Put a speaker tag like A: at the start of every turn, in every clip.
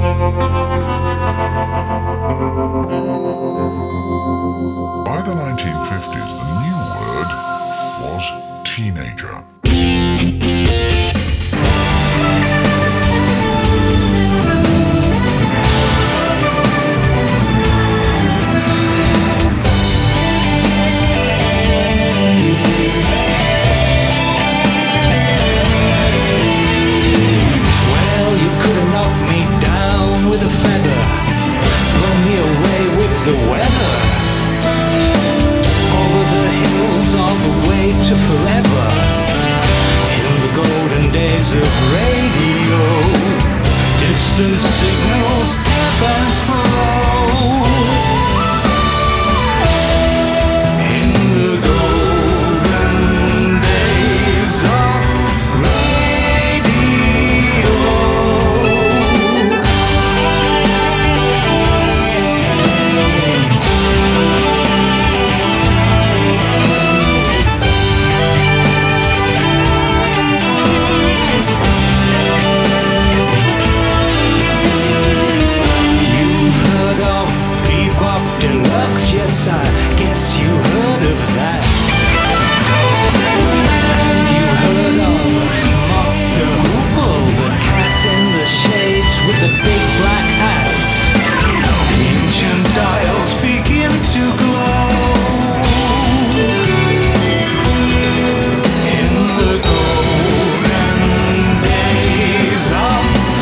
A: By the 1950s, the new word was teenager.
B: The weather over the hills all the way to forever in the golden days of radio, distant signals ebb and flow in the golden days of radio. Deluxe, yes, I guess you heard of that. And you heard of Mock the Hoople, the cat in the shades with the big black hats. Ancient dials begin to glow in the golden days of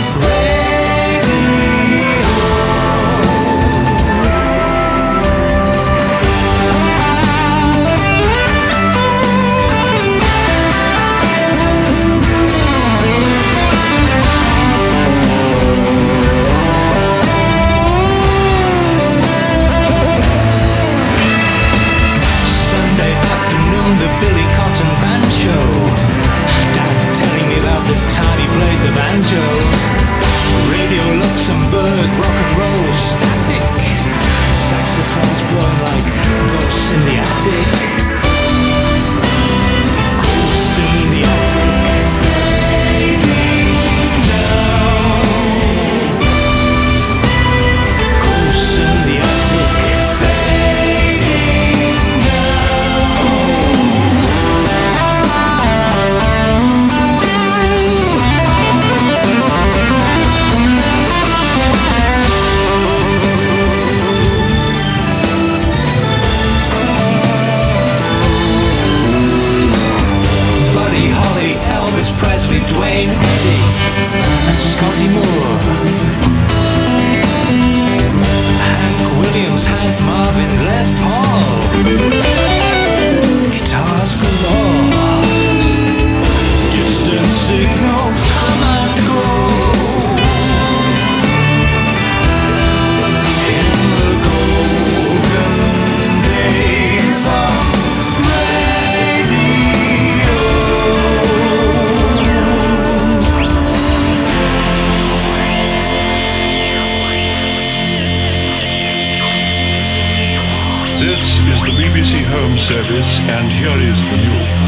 B: the Billy Cotton Band Show. Dad telling me about the time he played the banjo. Radio Luxembourg, rock and roll, static. Saxophones blowing like ghosts in the attic. Ghosts in the attic. Fading down. Ghosts in the attic. Fading down. Elvis Presley, Dwayne Eddy, and Scotty Moore. Hank Williams, Hank Marvin, Les Paul. Guitars galore. Distant signals come and go. In the golden days of
C: This is the BBC Home Service, and here is the news.